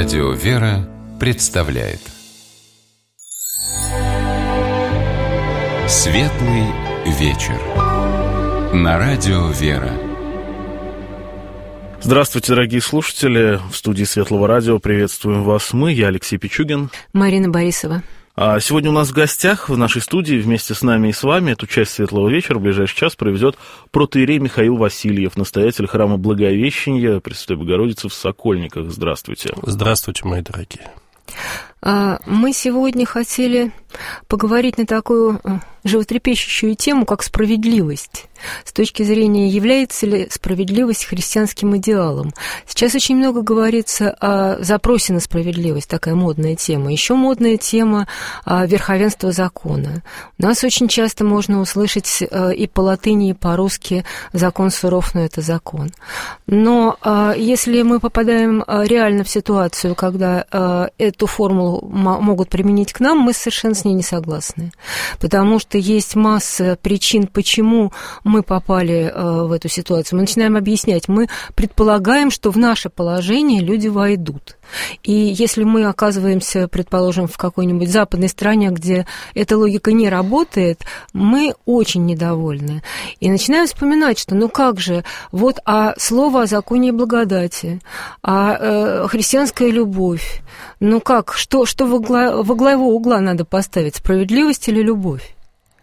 Радио «Вера» представляет Светлый вечер на Радио «Вера». Здравствуйте, дорогие слушатели. В студии Светлого радио приветствуем вас я, Алексей Пичугин. Марина Борисова. А сегодня у нас в гостях в нашей студии вместе с нами и с вами эту часть Светлого вечера в ближайший час проведет протоиерей Михаил Васильев, настоятель храма Благовещения Пресвятой Богородицы в Сокольниках. Здравствуйте. Здравствуйте, мои дорогие. Мы сегодня хотели поговорить на такую животрепещущую тему, как справедливость. С точки зрения, является ли справедливость христианским идеалом. Сейчас очень много говорится о запросе на справедливость, такая модная тема. Еще модная тема верховенства закона. У нас очень часто можно услышать и по латыни, и по-русски «закон суров, но это закон». Но если мы попадаем реально в ситуацию, когда эту формулу могут применить к нам, мы совершенно с ней не согласны. Потому что есть масса причин, почему мы попали в эту ситуацию. Мы начинаем объяснять, мы предполагаем, что в наше положение люди войдут. И если мы оказываемся, предположим, в какой-нибудь западной стране, где эта логика не работает, мы очень недовольны. И начинаем вспоминать, что ну как же, вот слово о законе и благодати, христианская любовь, ну как, что во главу угла надо поставить, справедливость или любовь?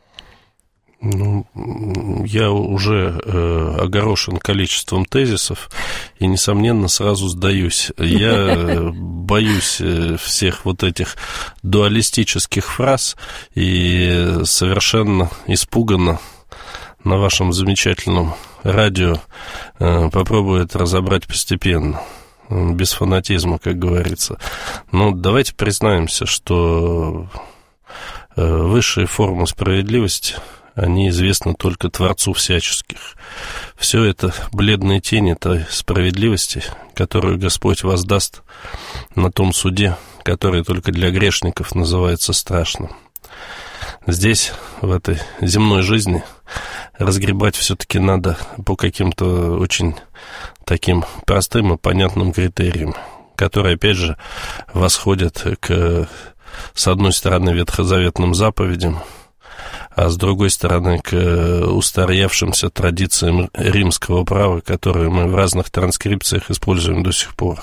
Ну, я уже огорошен количеством тезисов и, несомненно, сразу сдаюсь. Я боюсь всех вот этих дуалистических фраз и совершенно испуганно на вашем замечательном радио попробую это разобрать постепенно, без фанатизма, как говорится. Но давайте признаемся, что высшие формы справедливости – они известны только Творцу всяческих. Все это бледные тени той справедливости, которую Господь воздаст на том суде, который только для грешников называется страшным. Здесь, в этой земной жизни, разгребать все-таки надо по каким-то очень таким простым и понятным критериям, которые, опять же, восходят с одной стороны, ветхозаветным заповедям, а с другой стороны, к устоявшимся традициям римского права, которые мы в разных транскрипциях используем до сих пор.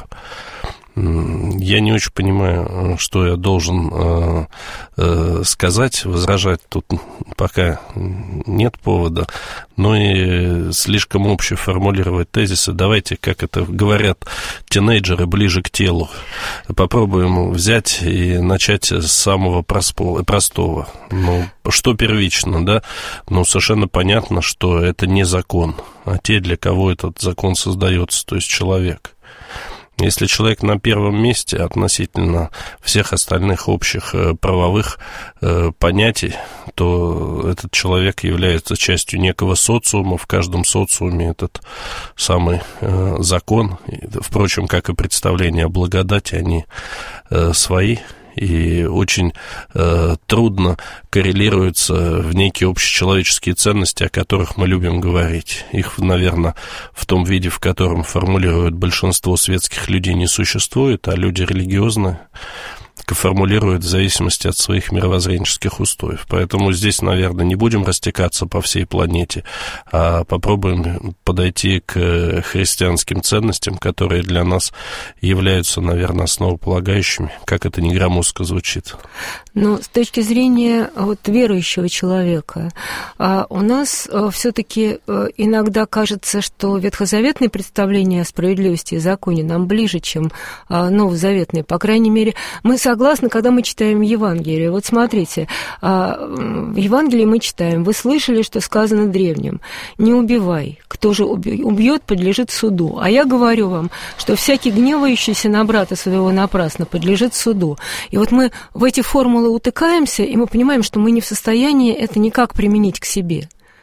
Я не очень понимаю, что я должен сказать, возражать тут пока нет повода, но и слишком обще формулировать тезисы. Давайте, как это говорят тинейджеры, ближе к телу. Попробуем взять и начать с самого простого. Ну, что первично, да? Ну, совершенно понятно, что это не закон, а те, для кого этот закон создается, то есть человек. Если человек на первом месте относительно всех остальных общих правовых понятий, то этот человек является частью некого социума. В каждом социуме этот самый закон, впрочем, как и представления о благодати, они свои. И очень трудно коррелируются в некие общечеловеческие ценности, о которых мы любим говорить. Их, наверное, в том виде, в котором формулируют большинство светских людей, не существует, а люди религиозные формулируют в зависимости от своих мировоззренческих устоев. Поэтому здесь, наверное, не будем растекаться по всей планете, а попробуем подойти к христианским ценностям, которые для нас являются, наверное, основополагающими, как это не громоздко звучит. Но с точки зрения верующего человека, у нас все-таки иногда кажется, что ветхозаветные представления о справедливости и законе нам ближе, чем новозаветные. По крайней мере, мы согласны, когда мы читаем Евангелие. Вот смотрите, в Евангелии мы читаем: «Вы слышали, что сказано древним: не убивай, кто же убьет, подлежит суду. А я говорю вам, что всякий гневающийся на брата своего напрасно подлежит суду». И вот мы в эти формулы утыкаемся, и мы понимаем, что мы не в состоянии это никак применить к себе.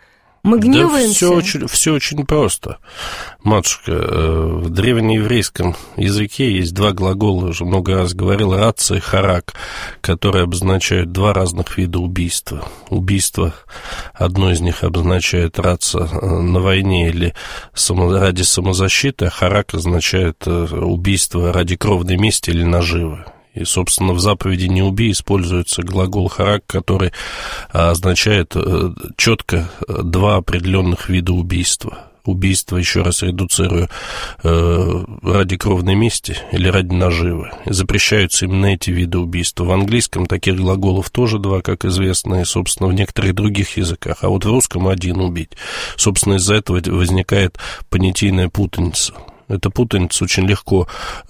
Мы гневаемся? Да все очень просто. Матушка, в древнееврейском языке есть два глагола, уже много раз говорил, раца и харак, которые обозначают два разных вида убийства. Убийство, одно из них обозначает раца на войне или ради самозащиты, а харак означает убийство ради кровной мести или наживы. И, собственно, в заповеди «не убий» используется глагол «харак», который означает четко два определенных вида убийства. Убийство, еще раз редуцирую, ради кровной мести или ради наживы. Запрещаются именно эти виды убийства. В английском таких глаголов тоже два, как известно, и, собственно, в некоторых других языках. А вот в русском один убить. Собственно, из-за этого возникает понятийная путаница. Эта путаница очень легко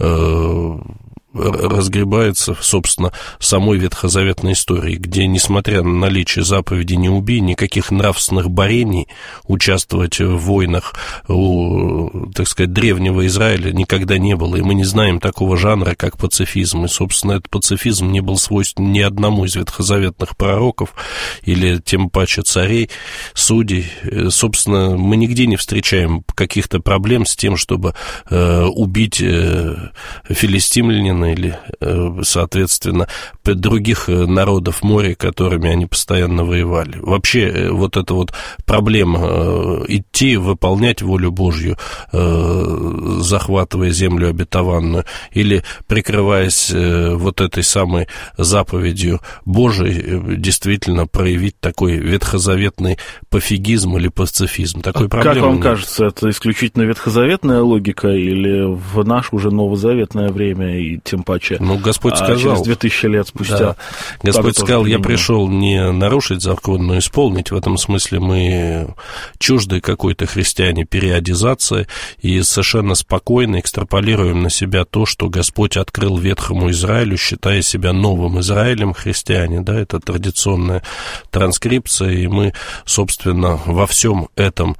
разгребается, собственно, самой ветхозаветной истории, где, несмотря на наличие заповеди «не убий», никаких нравственных борений участвовать в войнах у, так сказать, древнего Израиля никогда не было, и мы не знаем такого жанра, как пацифизм, и, собственно, этот пацифизм не был свойственен ни одному из ветхозаветных пророков или тем паче царей, судей. Собственно, мы нигде не встречаем каких-то проблем с тем, чтобы убить филистимлянина или, соответственно, других народов моря, которыми они постоянно воевали. Вообще, вот эта вот проблема идти, выполнять волю Божью, захватывая землю обетованную, или прикрываясь вот этой самой заповедью Божией, действительно проявить такой ветхозаветный пофигизм или пацифизм. Такой проблемы как вам нет. кажется, это исключительно ветхозаветная логика или в наше уже новозаветное время и тем паче? Ну, Господь сказал... через 2000 лет спустя. Да. Господь сказал, я пришел не нарушить закон, но исполнить. В этом смысле мы чужды какой-то христиане периодизации и совершенно спокойно экстраполируем на себя то, что Господь открыл ветхому Израилю, считая себя новым Израилем, христиане, да, это традиционная транскрипция, и мы, собственно, во всем этом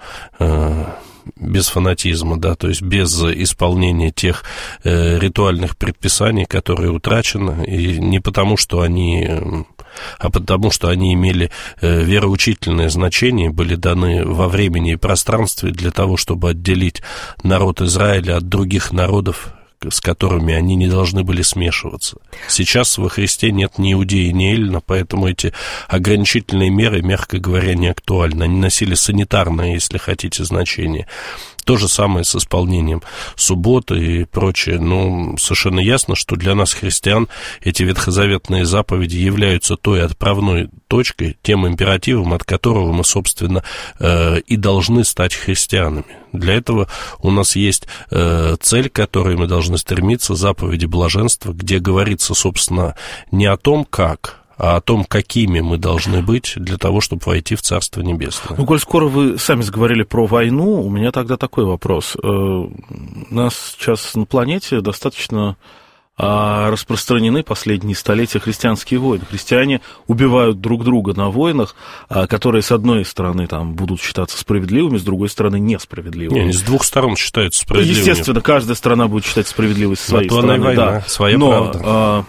без фанатизма, да, то есть без исполнения тех ритуальных предписаний, которые утрачены, и не потому, что они, а потому, что они имели вероучительное значение, были даны во времени и пространстве для того, чтобы отделить народ Израиля от других народов, с которыми они не должны были смешиваться. Сейчас во Христе нет ни иудеи, ни эллина, поэтому эти ограничительные меры, мягко говоря, не актуальны. Они носили санитарное, если хотите, значение. То же самое с исполнением субботы и прочее. Но совершенно ясно, что для нас, христиан, эти ветхозаветные заповеди являются той отправной точкой, тем императивом, от которого мы, собственно, и должны стать христианами. Для этого у нас есть цель, к которой мы должны стремиться, заповеди блаженства, где говорится, собственно, не о том, как, а о том, какими мы должны быть для того, чтобы войти в Царство Небесное. Ну, коль скоро вы сами заговорили про войну, у меня тогда такой вопрос. У нас сейчас на планете достаточно распространены последние столетия христианские войны. Христиане убивают друг друга на войнах, которые, с одной стороны, там, будут считаться справедливыми, с другой стороны, несправедливыми. Не, с двух сторон считаются справедливыми. Естественно, каждая страна будет считать справедливой со своей стороны. Война, да. своя правда.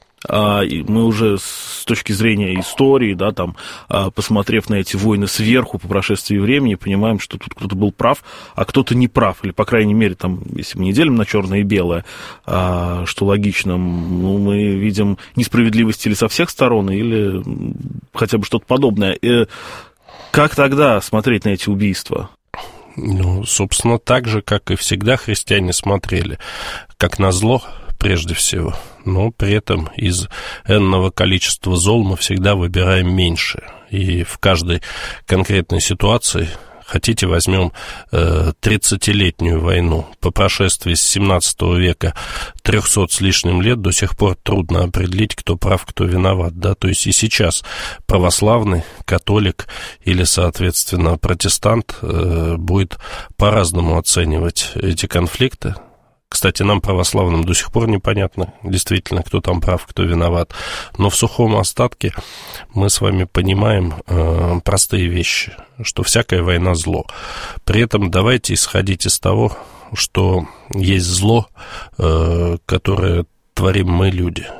Мы уже с точки зрения истории, да, там, посмотрев на эти войны сверху по прошествии времени, понимаем, что тут кто-то был прав, а кто-то не прав, или, по крайней мере, там, если мы не делим на черное и белое, что логично, ну, мы видим несправедливость или со всех сторон, или хотя бы что-то подобное. Как тогда смотреть на эти убийства? Ну, собственно, так же, как и всегда христиане смотрели, как на зло, прежде всего, но при этом из энного количества зол мы всегда выбираем меньше. И в каждой конкретной ситуации, хотите, возьмем 30-летнюю войну, по прошествии с 17 века 300 с лишним лет до сих пор трудно определить, кто прав, кто виноват, да, то есть и сейчас православный, католик или, соответственно, протестант будет по-разному оценивать эти конфликты. Кстати, нам, православным, до сих пор непонятно, действительно, кто там прав, кто виноват. Но в сухом остатке мы с вами понимаем простые вещи, что всякая война – зло. При этом давайте исходить из того, что есть зло, которое творим мы, люди.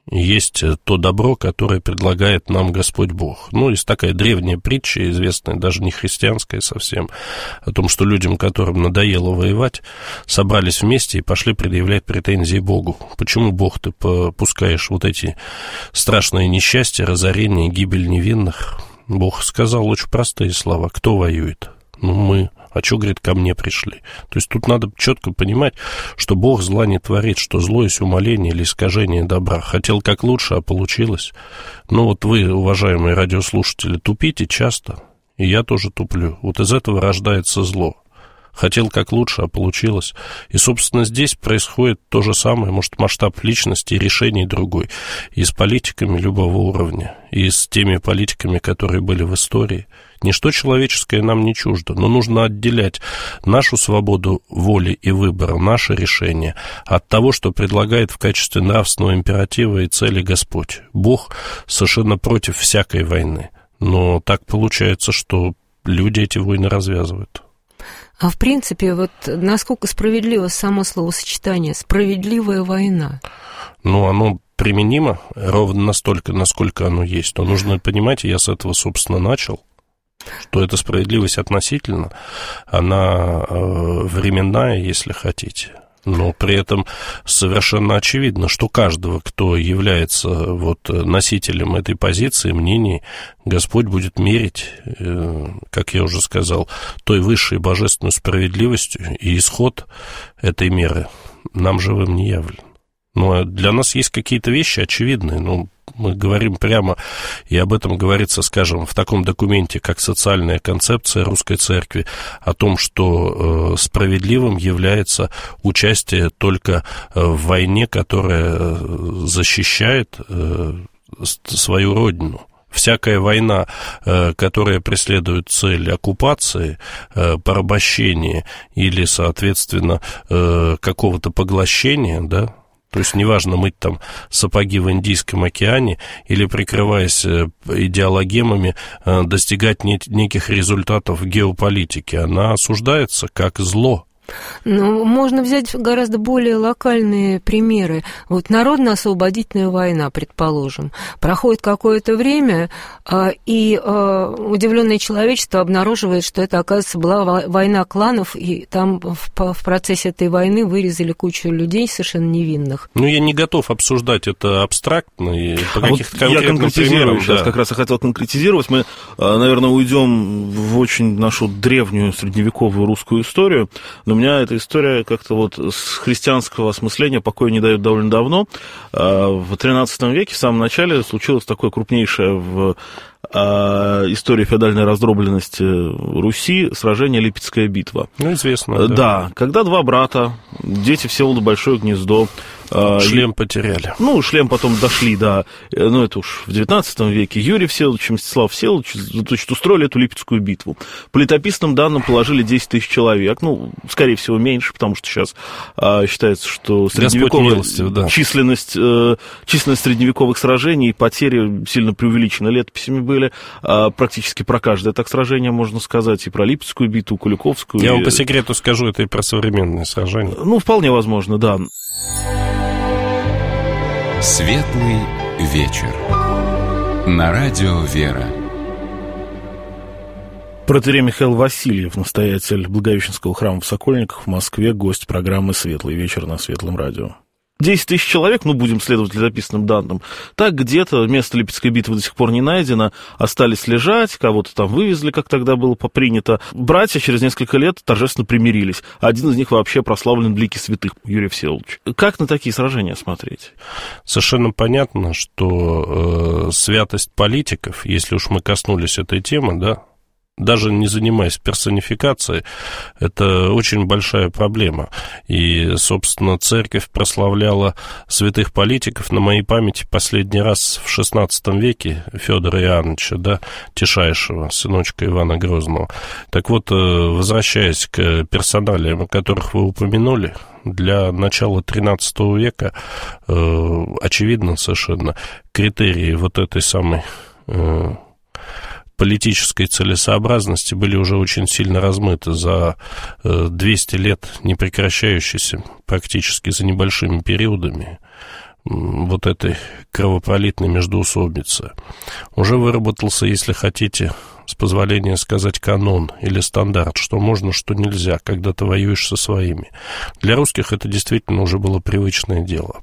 есть то добро, которое предлагает нам Господь Бог. Ну, есть такая древняя притча, известная, даже не христианская совсем, о том, что людям, которым надоело воевать, собрались вместе и пошли предъявлять претензии Богу. Почему, Бог, ты попускаешь вот эти страшные несчастья, разорения, гибель невинных? Бог сказал очень простые слова. Кто воюет? Ну, мы. А что, говорит, ко мне пришли? То есть тут надо четко понимать, что Бог зла не творит, что зло есть умаление или искажение добра. Хотел как лучше, а получилось. Ну вот вы, уважаемые радиослушатели, тупите часто, и я тоже туплю. Вот из этого рождается зло. Хотел как лучше, а получилось. И, собственно, здесь происходит то же самое, может, масштаб личности и решений другой. И с политиками любого уровня, и с теми политиками, которые были в истории. Ничто человеческое нам не чуждо, но нужно отделять нашу свободу воли и выбора, наше решение от того, что предлагает в качестве нравственного императива и цели Господь. Бог совершенно против всякой войны, но так получается, что люди эти войны развязывают. А в принципе, вот насколько справедливо само словосочетание «справедливая война»? Ну, оно применимо ровно настолько, насколько оно есть. Но нужно понимать, и я с этого, собственно, начал, что эта справедливость относительно, она временная, если хотите. Но при этом совершенно очевидно, что каждого, кто является вот носителем этой позиции, мнений, Господь будет мерить, как я уже сказал, той высшей божественной справедливостью, и исход этой меры нам живым не явлен. Но для нас есть какие-то вещи очевидные, ну, мы говорим прямо, и об этом говорится, скажем, в таком документе, как «Социальная концепция Русской Церкви», о том, что справедливым является участие только в войне, которая защищает свою родину. Всякая война, которая преследует цель оккупации, порабощения или, соответственно, какого-то поглощения, да, то есть неважно, мыть там сапоги в Индийском океане или, прикрываясь идеологемами, достигать неких результатов в геополитике, она осуждается как зло. Ну, можно взять гораздо более локальные примеры. Вот народно-освободительная война, предположим. Проходит какое-то время, и удивленное человечество обнаруживает, что это, оказывается, была война кланов, и там в процессе этой войны вырезали кучу людей совершенно невинных. Ну, я не готов обсуждать это абстрактно и по каких-то конкретным примерам. Сейчас да. как раз я хотел конкретизировать. Мы, наверное, уйдем в очень нашу древнюю средневековую русскую историю, но у меня эта история как-то вот с христианского осмысления покоя не дает довольно давно. В XIII веке, в самом начале, случилось такое крупнейшее в истории феодальной раздробленности Руси сражение Липецкая битва. Ну, известно. Да, когда два брата, дети Всеволода Большое Гнездо, шлем потеряли. Ну, шлем потом дошли, да. Ну, это уж в XIX веке. Юрий Всеволодович и Мстислав Всеволодович, значит, устроили эту Липецкую битву. По летописным данным положили 10 тысяч человек. Ну, скорее всего, меньше, потому что сейчас считается, что средневековая численность средневековых сражений и потери сильно преувеличены. Летописями были практически про каждое так сражение, можно сказать, и про Липецкую битву, Куликовскую. Я вам по секрету скажу, это и про современные сражения. Ну, вполне возможно, да. Светлый вечер. На радио «Вера». Протоиерей Михаил Васильев, настоятель Благовещенского храма в Сокольниках в Москве, гость программы «Светлый вечер» на Светлом радио. 10 тысяч человек, ну, будем следовать летописным данным, так где-то место Липецкой битвы до сих пор не найдено, остались лежать, кого-то там вывезли, как тогда было попринято. Братья через несколько лет торжественно примирились. Один из них вообще прославлен в лике святых, Юрий Всеволодович. Как на такие сражения смотреть? Совершенно понятно, что святость политиков, если уж мы коснулись этой темы, да, даже не занимаясь персонификацией, это очень большая проблема. И, собственно, церковь прославляла святых политиков, на моей памяти, последний раз в XVI веке Федора Иоанновича, да, Тишайшего, сыночка Ивана Грозного. Так вот, возвращаясь к персоналиям, о которых вы упомянули, для начала XIII века, очевидно совершенно, критерии вот этой самой политической целесообразности были уже очень сильно размыты за 200 лет, не прекращающиеся практически за небольшими периодами. вот этой кровопролитной междоусобицы. Уже выработался, если хотите, с позволения сказать, канон или стандарт, что можно, что нельзя, когда ты воюешь со своими. Для русских это действительно уже было привычное дело.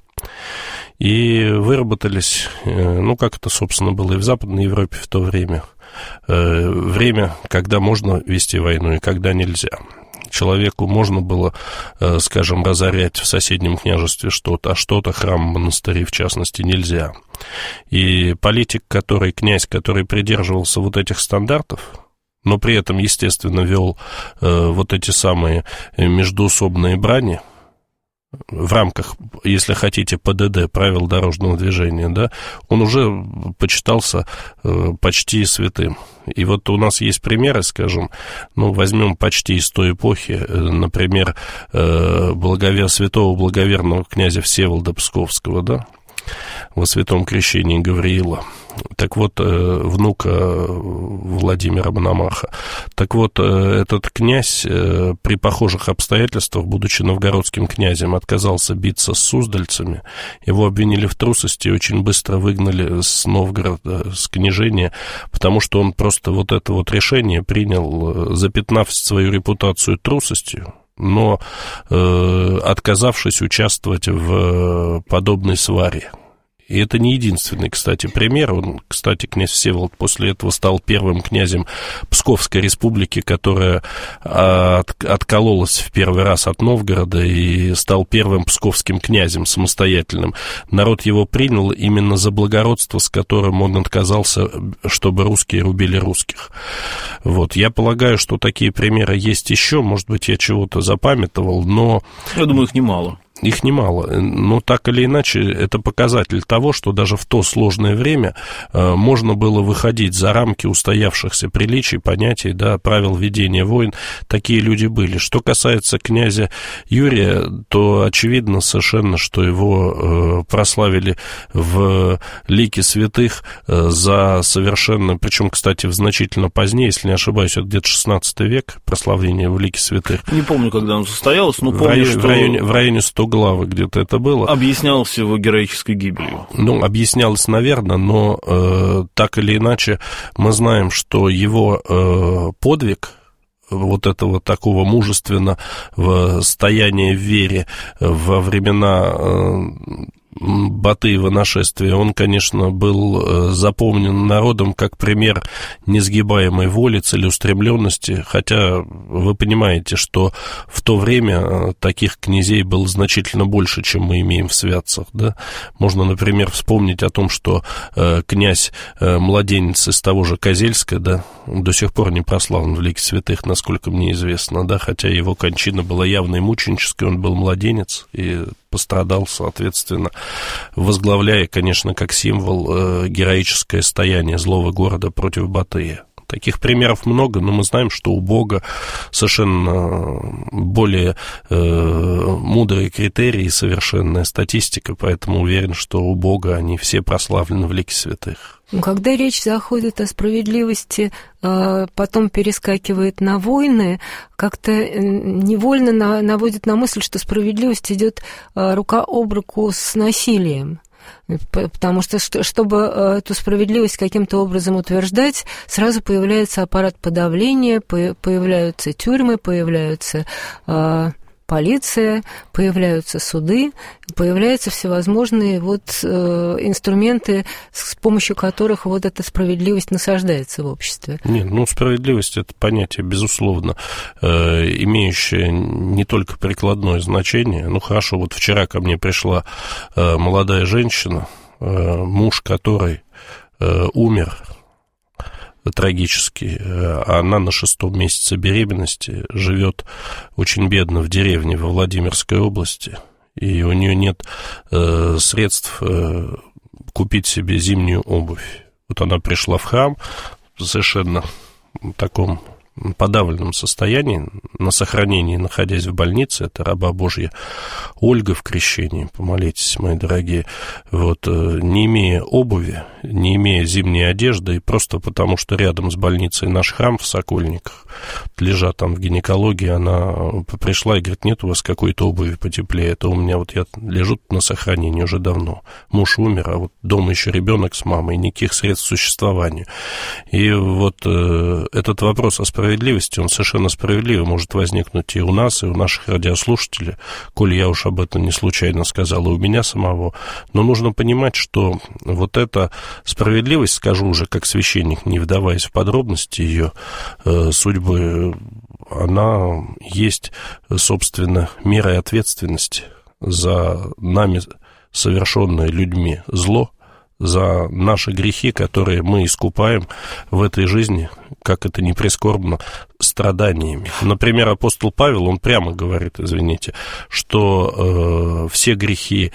И выработались, как это, собственно, было и в Западной Европе в то время, время, когда можно вести войну и когда нельзя. Человеку можно было, скажем, разорять в соседнем княжестве что-то, а что-то, храм, монастыри, в частности, нельзя. И политик, князь, который придерживался вот этих стандартов, но при этом, естественно, вел вот эти самые междоусобные брани, в рамках, если хотите, ПДД, правил дорожного движения, да, он уже почитался почти святым. И вот у нас есть примеры, скажем, возьмем почти из той эпохи, например, святого благоверного князя Всеволода Псковского, да, во святом крещении Гавриила. Так вот, внука Владимира Мономаха. Так вот, этот князь при похожих обстоятельствах, будучи новгородским князем, отказался биться с суздальцами. Его обвинили в трусости и очень быстро выгнали с Новгорода, с княжения, потому что он просто вот это вот решение принял, запятнав свою репутацию трусостью, но отказавшись участвовать в подобной сваре. И это не единственный, кстати, пример. Князь Всеволод после этого стал первым князем Псковской республики, которая откололась в первый раз от Новгорода и стал первым псковским князем самостоятельным. Народ его принял именно за благородство, с которым он отказался, чтобы русские рубили русских. Вот. Я полагаю, что такие примеры есть еще. Может быть, я чего-то запамятовал, но... Я думаю, их немало. Их немало, но так или иначе это показатель того, что даже в то сложное время можно было выходить за рамки устоявшихся приличий, понятий, да, правил ведения войн. Такие люди были. Что касается князя Юрия, то очевидно совершенно, что его прославили в лике святых за совершенно, причем, кстати, значительно позднее, если не ошибаюсь, это где-то 16 век, прославление в лике святых. Не помню, когда оно состоялось, но помню, что... В районе 100 главы где-то это было. Объяснялось его героической гибелью. Объяснялось, наверное, но так или иначе мы знаем, что его подвиг, вот этого такого мужественного стояния в вере во времена Батыева нашествия, он, конечно, был запомнен народом как пример несгибаемой воли, целеустремленности, хотя вы понимаете, что в то время таких князей было значительно больше, чем мы имеем в святцах, да? Можно, например, вспомнить о том, что князь-младенец из того же Козельска, да, до сих пор не прославлен в лике святых, насколько мне известно, да, хотя его кончина была явно и мученической, он был младенец и пострадал, соответственно, возглавляя, конечно, как символ героическое стояние злого города против Батыя. Таких примеров много, но мы знаем, что у Бога совершенно более мудрые критерии и совершенная статистика, поэтому уверен, что у Бога они все прославлены в лике святых. Когда речь заходит о справедливости, потом перескакивает на войны, как-то невольно наводит на мысль, что справедливость идет рука об руку с насилием. Потому что, чтобы эту справедливость каким-то образом утверждать, сразу появляется аппарат подавления, появляются тюрьмы, появляются полиция, появляются суды, появляются всевозможные инструменты, с помощью которых эта справедливость насаждается в обществе. Нет, справедливость – это понятие, безусловно, имеющее не только прикладное значение. Хорошо, вчера ко мне пришла молодая женщина, муж которой умер трагически. Она на 6-м месяце беременности живет очень бедно в деревне во Владимирской области, и у нее нет средств купить себе зимнюю обувь. Она пришла в храм в совершенно таком подавленном состоянии, на сохранении, находясь в больнице. Это раба Божья Ольга в крещении, помолитесь, мои дорогие. Вот, не имея обуви, не имея зимней одежды, и просто потому, что рядом с больницей наш храм в Сокольниках, лежа там в гинекологии, она пришла и говорит: нет у вас какой-то обуви потеплее, это у меня, вот я лежу на сохранении уже давно, муж умер, а вот дома еще ребенок с мамой, никаких средств к существованию. И вот этот вопрос о справедливости, он совершенно справедливо может возникнуть и у нас, и у наших радиослушателей, коли я уж об этом не случайно сказал, и у меня самого. Но нужно понимать, что вот эта справедливость, скажу уже как священник, не вдаваясь в подробности ее судьбы, она есть, собственно, мерой ответственности за нами совершенное людьми зло, за наши грехи, которые мы искупаем в этой жизни, как это ни прискорбно, страданиями. Например, апостол Павел, он прямо говорит, извините, что все грехи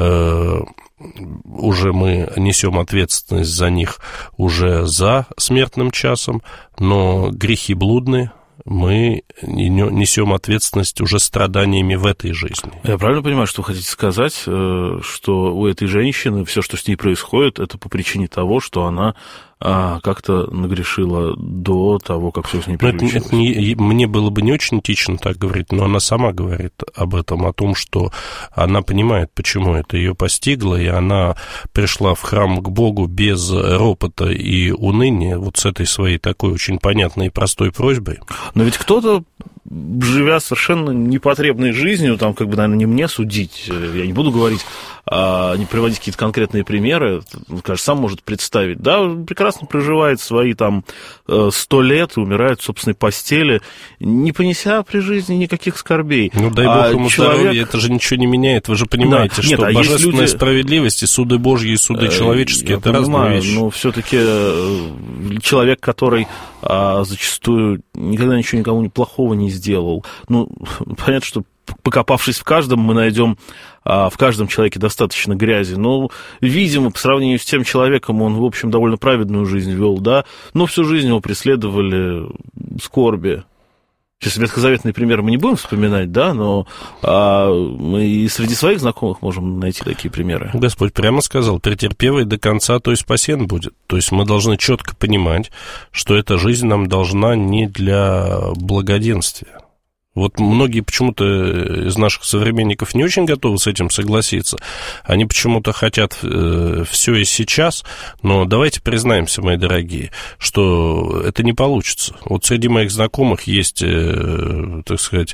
уже мы несем ответственность за них уже за смертным часом, но грехи блудные мы несем ответственность уже страданиями в этой жизни. Я правильно понимаю, что вы хотите сказать, что у этой женщины все, что с ней происходит, это по причине того, что она как-то нагрешила до того, как все с ней приключилось? Мне было бы не очень этично так говорить, но она сама говорит об этом, о том, что она понимает, почему это ее постигло, и она пришла в храм к Богу без ропота и уныния, вот с этой своей такой очень понятной и простой просьбой. Но ведь кто-то, живя совершенно непотребной жизнью, там, как бы, наверное, не мне судить, я не буду говорить, не приводить какие-то конкретные примеры, кажется, сам может представить, да, прекрасно проживает свои там 100 лет, умирает в собственной постели, не понеся при жизни никаких скорбей. Ну, дай Бог ему здоровья, это же ничего не меняет, вы же понимаете, да, что божественная люди... справедливость и суды Божьи, и суды человеческие, это разные вещи. Но все-таки человек, который зачастую никогда ничего никому плохого не сделал, ну, понятно, что покопавшись в каждом, мы найдем в каждом человеке достаточно грязи. Но, видимо, по сравнению с тем человеком, он, в общем, довольно праведную жизнь вел, да, но всю жизнь его преследовали скорби. Сейчас ветхозаветный пример мы не будем вспоминать, да, но мы и среди своих знакомых можем найти такие примеры. Господь прямо сказал: претерпевый до конца, то и спасен будет. То есть мы должны четко понимать, что эта жизнь нам должна не для благоденствия. Вот многие почему-то из наших современников не очень готовы с этим согласиться. Они почему-то хотят все и сейчас, но давайте признаемся, мои дорогие, что это не получится. Вот среди моих знакомых есть, так сказать,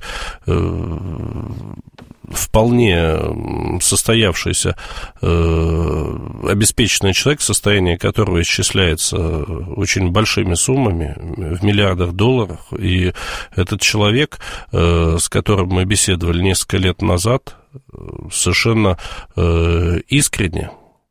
вполне состоявшийся, обеспеченный человек, состояние которого исчисляется очень большими суммами, в миллиардах долларов, и этот человек, с которым мы беседовали несколько лет назад, совершенно искренне,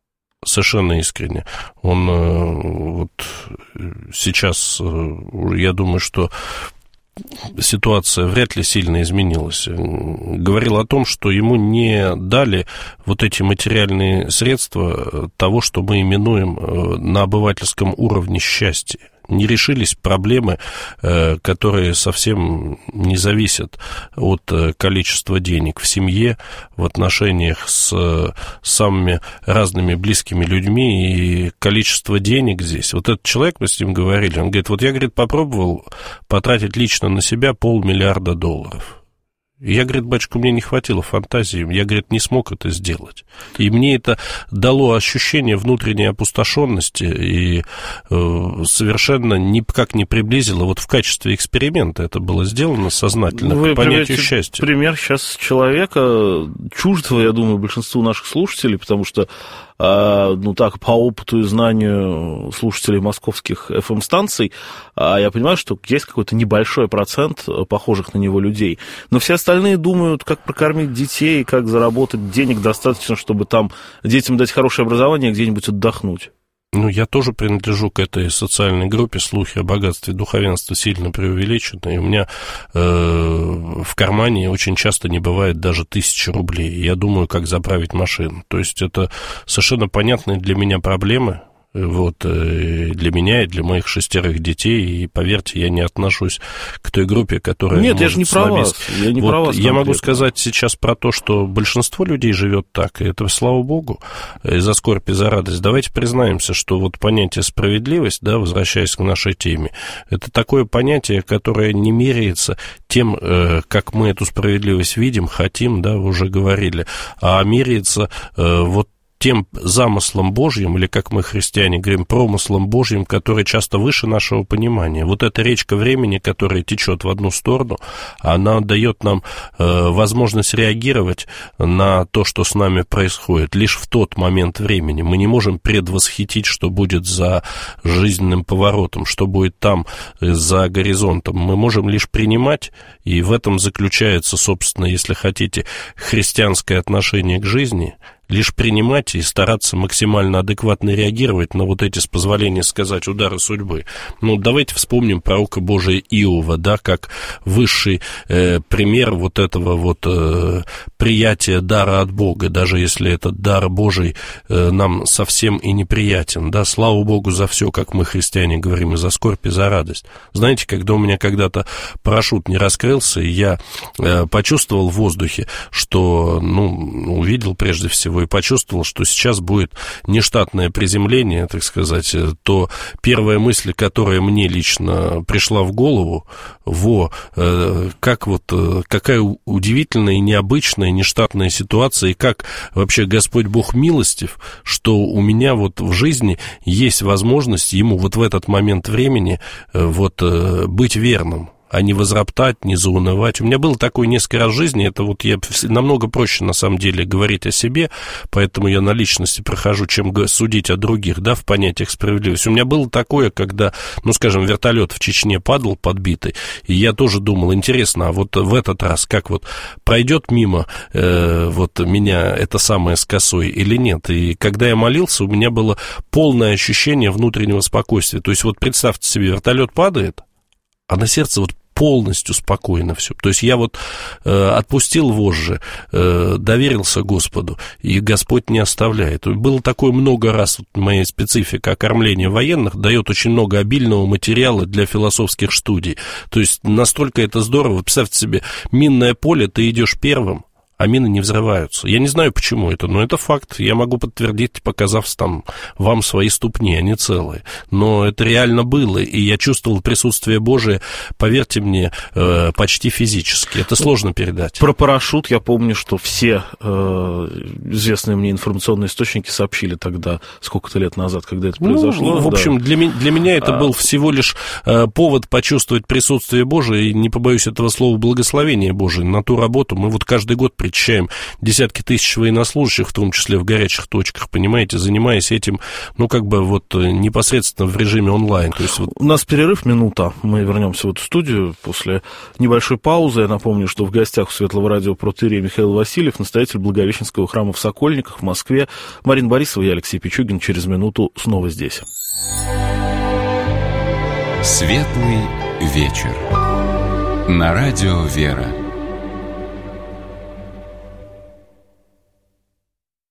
он вот сейчас, я думаю, что ситуация вряд ли сильно изменилась. Говорил о том, что ему не дали вот эти материальные средства того, что мы именуем на обывательском уровне счастье. Не решились проблемы, которые совсем не зависят от количества денег в семье, в отношениях с самыми разными близкими людьми, и количество денег здесь. Вот этот человек, мы с ним говорили, он говорит: вот я, говорит, попробовал потратить лично на себя $500 миллиарда. Я, говорит, батюшка, мне не хватило фантазии, я, говорит, не смог это сделать. И мне это дало ощущение внутренней опустошенности и совершенно никак не приблизило, вот в качестве эксперимента это было сделано сознательно, к понятию счастья. Пример сейчас человека, чуждого, я думаю, большинству наших слушателей, потому что, ну так, по опыту и знанию слушателей московских FM-станций, я понимаю, что есть какой-то небольшой процент похожих на него людей. Но все остальные думают, как прокормить детей, как заработать денег достаточно, чтобы там детям дать хорошее образование, где-нибудь отдохнуть. Ну, я тоже принадлежу к этой социальной группе. Слухи о богатстве духовенства сильно преувеличены. И у меня в кармане очень часто не бывает даже 1000 рублей. Я думаю, как заправить машину. То есть это совершенно понятные для меня проблемы. Вот, для меня и для моих 6 детей, и, поверьте, я не отношусь к той группе, которая... Нет, я же не про вас, я не про вас. Я могу сказать сейчас про то, что большинство людей живет так, и это, слава богу, за скорбь и за радость. Давайте признаемся, что вот понятие справедливость, да, возвращаясь к нашей теме, это такое понятие, которое не меряется тем, как мы эту справедливость видим, хотим, да, вы уже говорили, а меряется вот тем замыслом Божьим, или, как мы, христиане, говорим, промыслом Божьим, который часто выше нашего понимания. Вот эта речка времени, которая течет в одну сторону, она дает нам возможность реагировать на то, что с нами происходит, лишь в тот момент времени. Мы не можем предвосхитить, что будет за жизненным поворотом, что будет там, за горизонтом. Мы можем лишь принимать, и в этом заключается, собственно, если хотите, христианское отношение к жизни, лишь принимать и стараться максимально адекватно реагировать на вот эти, с позволения сказать, удары судьбы. Ну, давайте вспомним пророка Божия Иова, да, как высший пример вот этого вот приятия дара от Бога, даже если этот дар Божий нам совсем и неприятен, да, слава Богу за все, как мы, христиане, говорим, и за скорбь, и за радость. Знаете, когда у меня когда-то парашют не раскрылся, и я почувствовал в воздухе, что, ну, увидел прежде всего и почувствовал, что сейчас будет нештатное приземление, так сказать, то первая мысль, которая мне лично пришла в голову, какая удивительная и необычная, нештатная ситуация, и как вообще Господь Бог милостив, что у меня вот в жизни есть возможность Ему вот в этот момент времени быть верным, а не возроптать, не заунывать. У меня было такое несколько раз в жизни, это вот я намного проще, на самом деле, говорить о себе, поэтому я на личности прохожу, чем судить о других, да, в понятиях справедливости. У меня было такое, когда, ну, скажем, вертолет в Чечне падал подбитый, и я тоже думал, интересно, а вот в этот раз как вот пройдет мимо меня это самое с косой или нет? И когда я молился, у меня было полное ощущение внутреннего спокойствия. То есть вот представьте себе, вертолет падает, а на сердце вот полностью спокойно все. То есть я вот отпустил вожжи, доверился Господу, и Господь не оставляет. Было такое много раз, вот моя специфика окормления военных дает очень много обильного материала для философских студий. То есть настолько это здорово. Представьте себе, минное поле, ты идешь первым, а мины не взрываются. Я не знаю, почему это, но это факт. Я могу подтвердить, показав там вам свои ступни, они целые. Но это реально было, и я чувствовал присутствие Божие, поверьте мне, почти физически. Это сложно передать. Про парашют я помню, что все известные мне информационные источники сообщили тогда, сколько-то лет назад, когда это произошло. В общем, для меня это был всего лишь повод почувствовать присутствие Божие, и не побоюсь этого слова, благословение Божие на ту работу. Мы вот каждый год причащаем десятки тысяч военнослужащих, в том числе в горячих точках, понимаете, занимаясь этим, непосредственно в режиме онлайн. То есть У нас перерыв, минута, мы вернемся в эту студию после небольшой паузы. Я напомню, что в гостях у Светлого радио протоиерей Михаил Васильев, настоятель Благовещенского храма в Сокольниках, в Москве. Марина Борисова и Алексей Пичугин через минуту снова здесь. Светлый вечер. На радио «Вера».